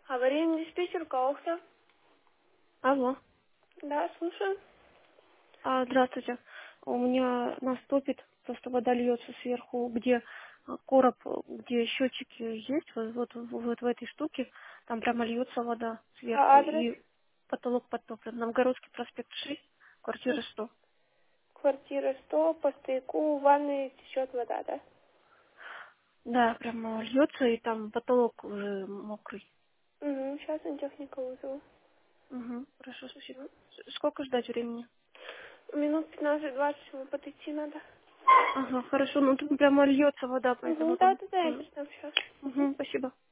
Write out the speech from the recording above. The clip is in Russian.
Аварийный диспетчер Каухта. Алло. Да, слушаю. Здравствуйте. У меня наступит, просто вода льется сверху, где короб, где счетчики есть, вот в этой штуке, там прямо льется вода А сверху, адрес? и потолок подтоплен. Новгородский проспект 6, квартира 100. Квартира 100, по стояку, в ванной течет вода, да? Да, прямо льется, и там потолок уже мокрый. Угу, сейчас сантехника вызову. Угу, хорошо, спасибо. Сколько ждать времени? Минут 15-20 ему подойти надо. Ага, хорошо, ну тут прямо льется вода, поэтому Угу, да, там... да, да, я передам сейчас. Угу, спасибо.